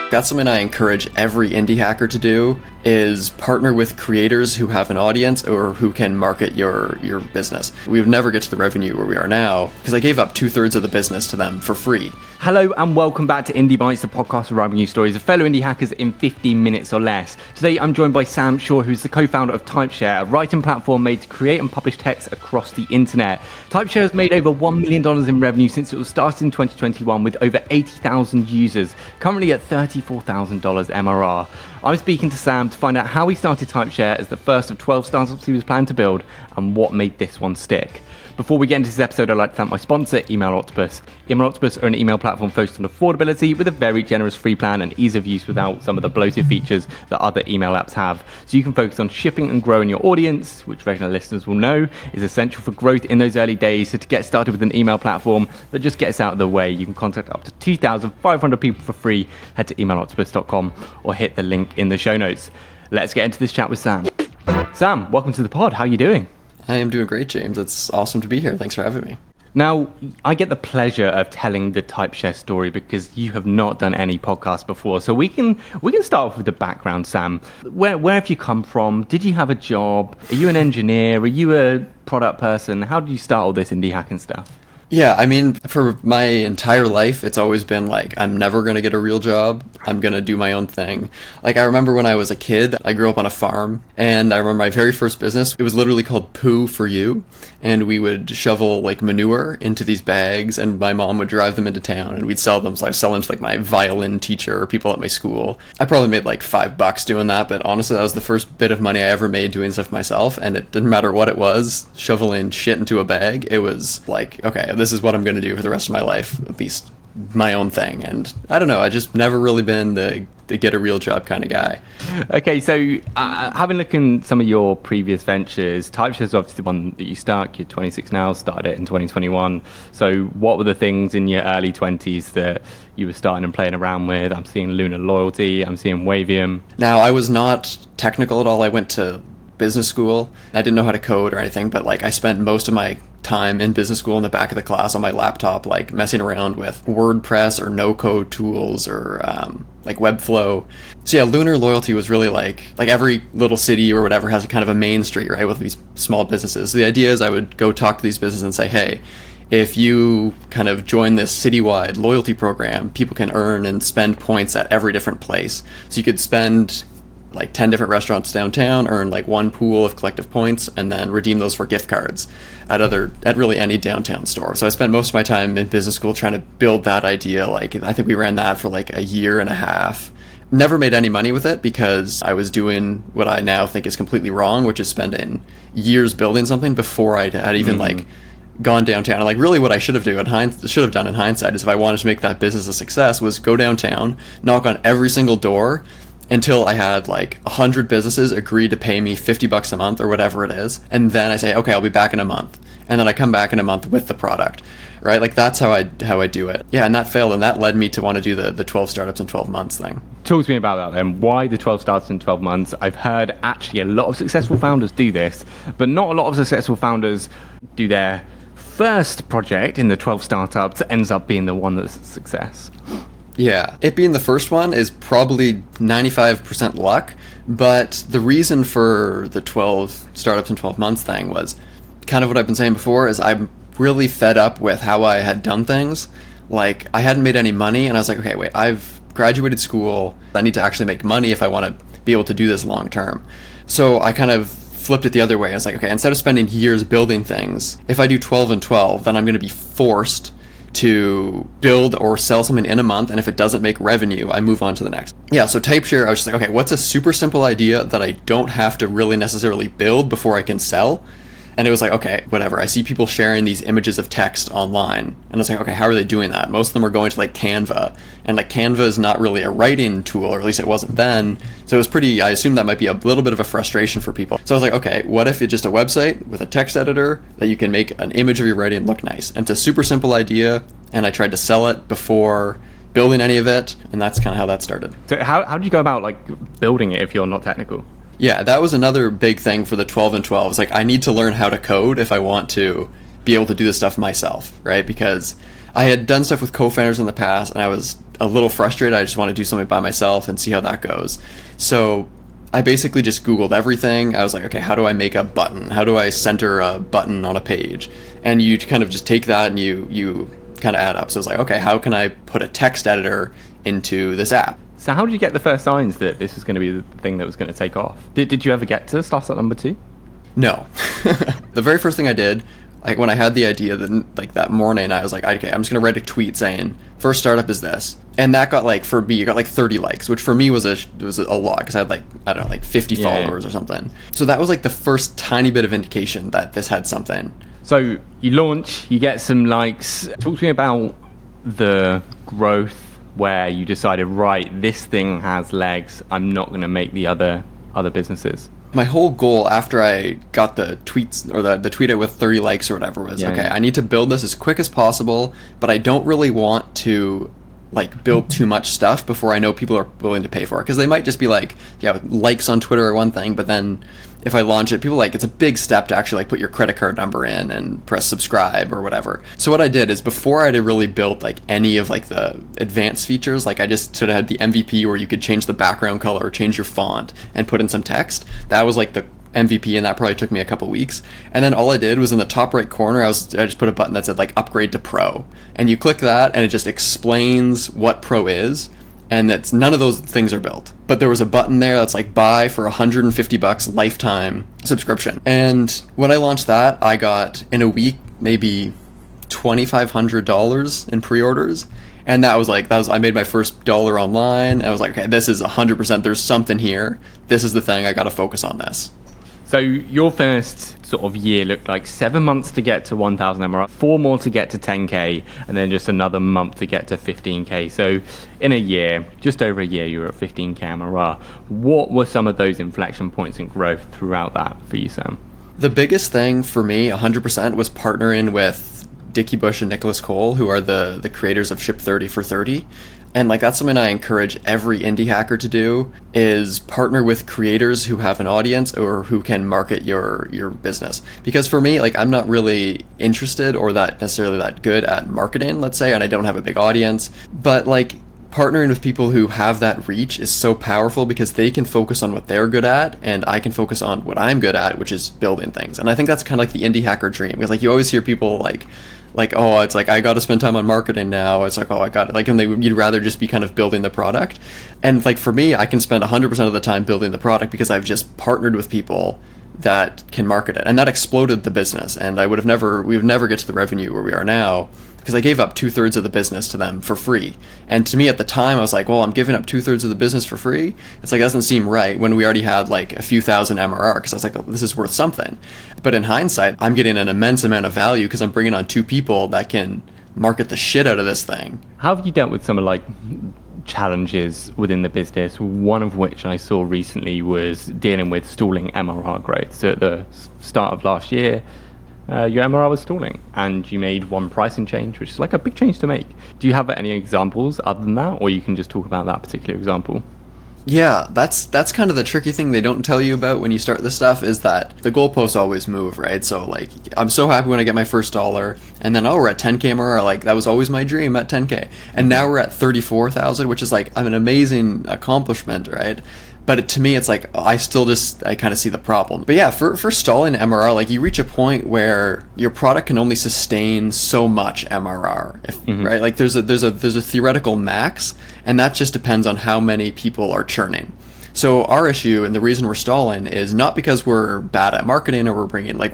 That's something I encourage every indie hacker to do is partner with creators who have an audience or who can market your business. We would never get to the revenue where we are now because I gave up 2/3 of the business to them for free. Hello and welcome back to Indie Bites, the podcast where I bring you stories of fellow indie hackers in 15 minutes or less. Today I'm joined by Sam Shaw, who's the co-founder of Typeshare, a writing platform made to create and publish text across the internet. Typeshare has made over $1 million in revenue since it was started in 2021 with over 80,000 users, currently at $34,000 MRR. I'm speaking to Sam to find out how he started Typeshare as the first of 12 startups he was planning to build and what made this one stick. Before we get into this episode, I'd like to thank my sponsor, Email Octopus. Email Octopus are an email platform focused on affordability with a very generous free plan and ease of use without some of the bloated features that other email apps have. So you can focus on shipping and growing your audience, which regular listeners will know is essential for growth in those early days. So to get started with an email platform that just gets out of the way, you can contact up to 2,500 people for free. Head to emailoctopus.com or hit the link in the show notes. Let's get into this chat with Sam. Sam, welcome to the pod. How are you doing? I am doing great, James. It's awesome to be here. Thanks for having me. Now, I get the pleasure of telling the Typeshare story because you have not done any podcasts before. So we can start off with the background, Sam. Where have you come from? Did you have a job? Are you an engineer? Are you a product person? How did you start all this indie hacking stuff? Yeah, I mean, for my entire life, it's always been like, I'm never going to get a real job. I'm going to do my own thing. Like, I remember when I was a kid, I grew up on a farm, and I remember my very first business, it was literally called Poo for You, and we would shovel, like, manure into these bags, and my mom would drive them into town, and we'd sell them. So I was selling to, like, my violin teacher or people at my school. I probably made, like, $5 doing that, but honestly, that was the first bit of money I ever made doing stuff myself, and it didn't matter what it was, shoveling shit into a bag. It was like, okay, this is what I'm going to do for the rest of my life, at least my own thing. And I don't know, I just never really been the get a real job kind of guy. Okay, so having looked in some of your previous ventures, Typeshare is obviously the one that you start. You're 26 now, started it in 2021. So what were the things in your early 20s that you were starting and playing around with? I'm seeing Lunar Loyalty, I'm seeing Wavium. Now, I was not technical at all. I went to business school. I didn't know how to code or anything, but like I spent most of my time in business school in the back of the class on my laptop, like messing around with WordPress or no-code tools or like Webflow. So yeah, Lunar Loyalty was really like every little city or whatever has a kind of a main street, right, with these small businesses. So the idea is I would go talk to these businesses and say, hey, if you kind of join this citywide loyalty program, people can earn and spend points at every different place. So you could spend like 10 different restaurants downtown, earn like one pool of collective points, and then redeem those for gift cards at really any downtown store. So I spent most of my time in business school trying to build that idea. Like, I think we ran that for like a year and a half. Never made any money with it because I was doing what I now think is completely wrong, which is spending years building something before I had even like gone downtown. And like really what I should have done in hindsight is if I wanted to make that business a success was go downtown, knock on every single door until I had like 100 businesses agree to pay me $50 a month or whatever it is. And then I say, okay, I'll be back in a month. And then I come back in a month with the product, right? Like that's how I do it. Yeah, and that failed. And that led me to want to do the 12 startups in 12 months thing. Talk to me about that then. Why the 12 startups in 12 months? I've heard actually a lot of successful founders do this, but not a lot of successful founders do their first project in the 12 startups that ends up being the one that's a success. Yeah, it being the first one is probably 95% luck, but the reason for the 12 startups in 12 months thing was kind of what I've been saying before is I'm really fed up with how I had done things. Like, I hadn't made any money, and I was like, okay, wait, I've graduated school. I need to actually make money if I want to be able to do this long term. So I kind of flipped it the other way. I was like, okay, instead of spending years building things, if I do 12 and 12, then I'm going to be forced to build or sell something in a month, and if it doesn't make revenue, I move on to the next. Yeah, so Typeshare, I was just like, okay, what's a super simple idea that I don't have to really necessarily build before I can sell? And it was like, okay, whatever. I see people sharing these images of text online. And I was like, okay, how are they doing that? Most of them are going to like Canva. And like Canva is not really a writing tool, or at least it wasn't then. So it was I assumed that might be a little bit of a frustration for people. So I was like, okay, what if it's just a website with a text editor that you can make an image of your writing look nice? And it's a super simple idea. And I tried to sell it before building any of it. And that's kind of how that started. So how did you go about like building it if you're not technical? Yeah, that was another big thing for the 12 and 12. It's like, I need to learn how to code if I want to be able to do this stuff myself, right? Because I had done stuff with co-founders in the past, and I was a little frustrated. I just want to do something by myself and see how that goes. So I basically just Googled everything. I was like, okay, how do I make a button? How do I center a button on a page? And you kind of just take that and you kind of add up. So it's like, okay, how can I put a text editor into this app? So how did you get the first signs that this was going to be the thing that was going to take off? Did you ever get to startup number 2? No. The very first thing I did, like when I had the idea that morning, I was like, okay, I'm just gonna write a tweet saying first startup is this, and that got like, for me, it got like 30 likes, which for me was a lot because I had like, I don't know, like 50 followers or something. So that was like the first tiny bit of indication that this had something. So you launch, you get some likes. Talk to me about the growth where you decided, right, this thing has legs. I'm not going to make the other businesses. My whole goal after I got the tweets or the tweet out with 30 likes or whatever was, I need to build this as quick as possible, but I don't really want to like build too much stuff before I know people are willing to pay for it. Because they might just be like, yeah, likes on Twitter are one thing, but then if I launch it, people like, it's a big step to actually like put your credit card number in and press subscribe or whatever. So what I did is before I had really built like any of like the advanced features, like I just sort of had the MVP where you could change the background color or change your font and put in some text. That was like the MVP, and that probably took me a couple weeks. And then all I did was in the top right corner, I just put a button that said like upgrade to Pro, and you click that and it just explains what Pro is. And that's none of those things are built. But there was a button there that's like buy for $150 lifetime subscription. And when I launched that, I got in a week maybe $2,500 in pre-orders. And that was I made my first dollar online. I was like, okay, this is 100%, there's something here. This is the thing, I gotta focus on this. So your first sort of year looked like 7 months to get to 1,000 MRR, 4 more to get to 10K, and then just another month to get to 15K. So in a year, just over a year, you were at 15K MRR. What were some of those inflection points in growth throughout that for you, Sam? The biggest thing for me, 100%, was partnering with Dickie Bush and Nicholas Cole, who are the creators of Ship 30 for 30. And like that's something I encourage every indie hacker to do, is partner with creators who have an audience or who can market your business. Because for me, like I'm not really interested or that necessarily that good at marketing, let's say, and I don't have a big audience. But like partnering with people who have that reach is so powerful because they can focus on what they're good at and I can focus on what I'm good at, which is building things. And I think that's kind of like the indie hacker dream, because like you always hear people like, oh, it's like, I got to spend time on marketing now. It's like, oh, I got it. Like, and you'd rather just be kind of building the product. And like, for me, I can spend 100% of the time building the product because I've just partnered with people that can market it. And that exploded the business. And we would never get to the revenue where we are now because I gave up 2/3 of the business to them for free. And to me at the time, I was like, well, I'm giving up 2/3 of the business for free. It's like, that doesn't seem right when we already had like a few thousand MRR, because I was like, oh, this is worth something. But in hindsight, I'm getting an immense amount of value because I'm bringing on 2 people that can market the shit out of this thing. How have you dealt with some of like challenges within the business? One of which I saw recently was dealing with stalling MRR growth. So at the start of last year, your MRR was stalling and you made one pricing change, which is like a big change to make. Do you have any examples other than that, or you can just talk about that particular example? Yeah, that's kind of the tricky thing they don't tell you about when you start this stuff, is that the goalposts always move, right? So like, I'm so happy when I get my first dollar, and then, oh, we're at 10K MRR, like that was always my dream at 10K. And now we're at 34,000, which is like an amazing accomplishment, right? But to me, it's like, I kind of see the problem. But yeah, for stalling MRR, like you reach a point where your product can only sustain so much MRR, right? Like there's a theoretical max, and that just depends on how many people are churning. So our issue and the reason we're stalling is not because we're bad at marketing or we're bringing like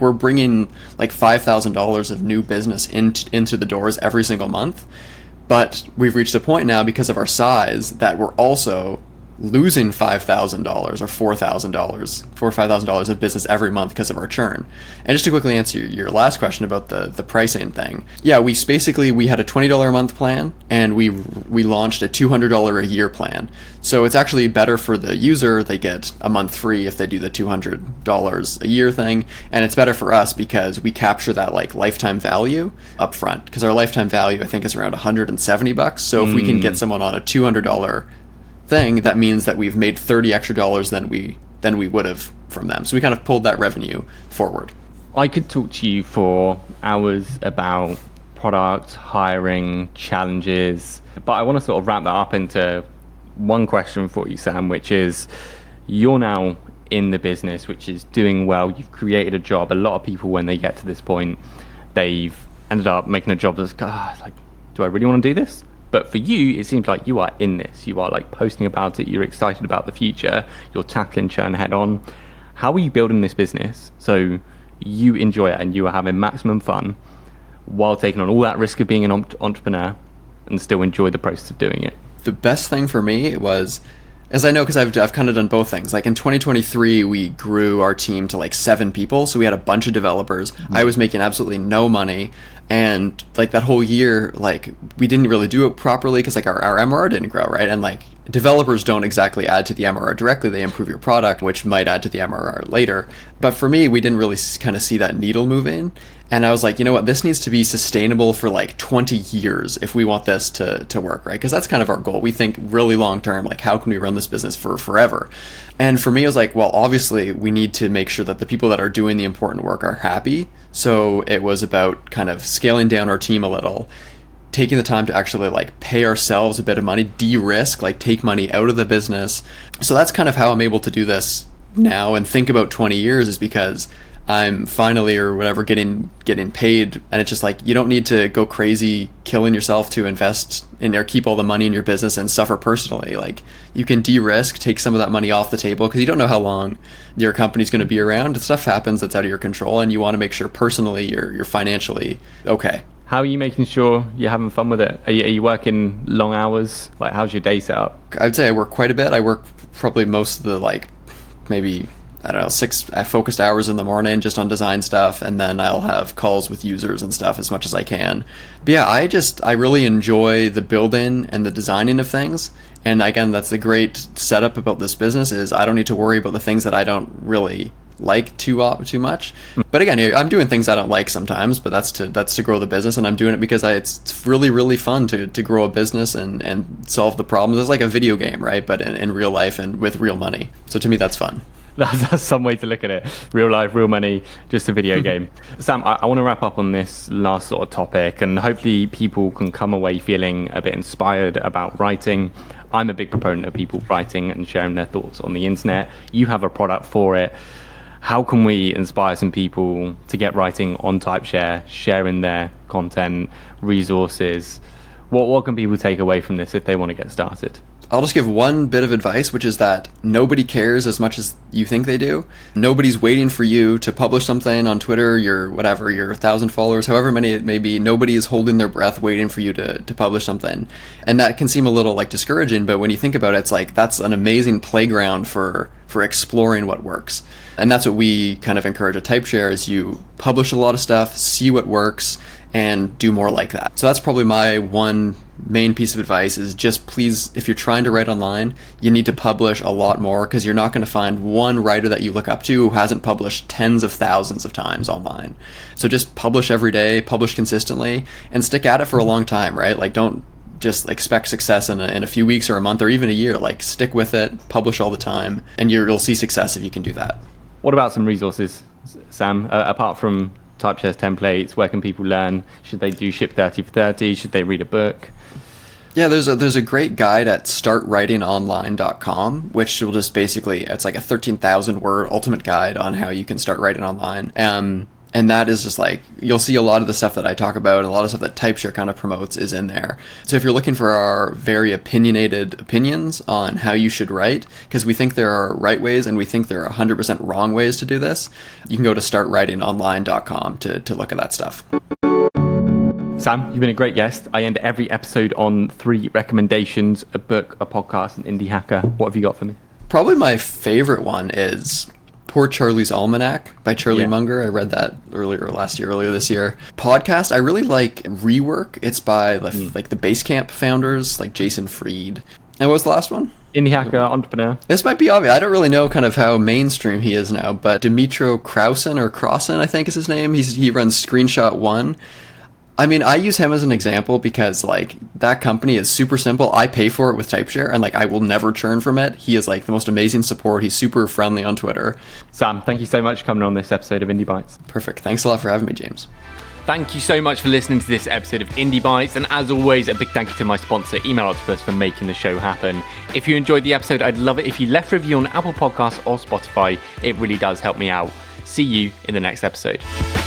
$5,000 of new business into the doors every single month. But we've reached a point now because of our size that we're also losing $5,000 or $4,000 or $5,000 of business every month because of our churn. And just to quickly answer your last question about the pricing thing, yeah, we had a $20 a month plan, and we launched a $200 a year plan. So it's actually better for the user. They get a month free if they do the $200 a year thing, and it's better for us because we capture that like lifetime value up front, because our lifetime value I think is around $170. So if we can get someone on a $200 thing, that means that we've made $30 extra than we would have from them. So we kind of pulled that revenue forward. I could talk to you for hours about product, hiring, challenges. But I want to sort of wrap that up into one question for you, Sam, which is you're now in the business, which is doing well. You've created a job. A lot of people, when they get to this point, they've ended up making a job that's, like, do I really want to do this? But for you, it seems like you are in this. You are like posting about it. You're excited about the future. You're tackling churn head on. How are you building this business so you enjoy it and you are having maximum fun while taking on all that risk of being an entrepreneur and still enjoy the process of doing it? The best thing for me was, as I know, because I've kind of done both things. Like in 2023, we grew our team to like 7 people. So we had a bunch of developers. I was making absolutely no money. And like that whole year, like we didn't really do it properly because like our MRR didn't grow, right? And like developers don't exactly add to the MRR directly. They improve your product, which might add to the MRR later. But for me, we didn't really kind of see that needle moving. And I was like, you know what, this needs to be sustainable for like 20 years if we want this to work, right? Because that's kind of our goal. We think really long term, like how can we run this business for forever? And for me, it was like, well, obviously we need to make sure that the people that are doing the important work are happy. So it was about kind of scaling down our team a little, taking the time to actually like pay ourselves a bit of money, de-risk, like take money out of the business. So that's kind of how I'm able to do this now and think about 20 years, is because I'm finally or whatever getting paid, and it's just like you don't need to go crazy killing yourself to invest in or keep all the money in your business and suffer personally. Like you can de-risk, take some of that money off the table because you don't know how long your company's going to be around. Stuff happens that's out of your control, and you want to make sure personally you're financially okay. How are you making sure you're having fun with it? Are you working long hours? Like, how's your day set up? I'd say I work quite a bit. I work probably most of the like maybe, I don't know, 6 focused hours in the morning just on design stuff, and then I'll have calls with users and stuff as much as I can. But yeah, I really enjoy the building and the designing of things. And again, that's the great setup about this business, is I don't need to worry about the things that I don't really like too much. But again, I'm doing things I don't like sometimes, but that's to grow the business, and I'm doing it because it's really, really fun to grow a business and solve the problems. It's like a video game, right? But in real life and with real money. So to me, that's fun. That's some way to look at it. Real life, real money, just a video game. Sam, I want to wrap up on this last sort of topic, and hopefully people can come away feeling a bit inspired about writing. I'm a big proponent of people writing and sharing their thoughts on the internet. You have a product for it. How can we inspire some people to get writing on TypeShare, sharing their content, resources? What can people take away from this if they want to get started? I'll just give one bit of advice, which is that nobody cares as much as you think they do. Nobody's waiting for you to publish something on Twitter, your 1,000 followers, however many it may be. Nobody is holding their breath waiting for you to publish something. And that can seem a little like discouraging, but when you think about it, it's like that's an amazing playground for exploring what works. And that's what we kind of encourage at TypeShare, is you publish a lot of stuff, see what works, and do more like that. So that's probably my one main piece of advice, is just please, if you're trying to write online, you need to publish a lot more, because you're not going to find one writer that you look up to who hasn't published tens of thousands of times online. So just publish every day, publish consistently, and stick at it for a long time, right? Like don't just expect success in a few weeks or a month or even a year. Like stick with it, publish all the time, and you'll see success if you can do that. What about some resources, Sam? Apart from TypeShare's templates, where can people learn? Should they do Ship 30 for 30? Should they read a book? Yeah, there's a great guide at startwritingonline.com, which will just basically, it's like a 13,000 word ultimate guide on how you can start writing online. And that is just like, you'll see a lot of the stuff that I talk about, and a lot of stuff that TypeShare kind of promotes is in there. So if you're looking for our very opinionated opinions on how you should write, because we think there are right ways and we think there are 100% wrong ways to do this, you can go to startwritingonline.com to look at that stuff. Sam, you've been a great guest. I end every episode on 3 recommendations: a book, a podcast, an indie hacker. What have you got for me? Probably my favorite one is Poor Charlie's Almanac by Charlie Munger. I read that earlier this year. Podcast, I really like Rework. It's by like the Basecamp founders, like Jason Fried. And what was the last one? Indie hacker, entrepreneur. This might be obvious. I don't really know kind of how mainstream he is now, but Dimitro Crowson, I think is his name. He runs Screenshot One. I mean, I use him as an example because like that company is super simple. I pay for it with TypeShare, and like I will never churn from it. He is like the most amazing support. He's super friendly on Twitter. Sam, thank you so much for coming on this episode of Indie Bytes. Perfect. Thanks a lot for having me, James. Thank you so much for listening to this episode of Indie Bites. And as always, a big thank you to my sponsor, Email Octopus, for making the show happen. If you enjoyed the episode, I'd love it if you left a review on Apple Podcasts or Spotify. It really does help me out. See you in the next episode.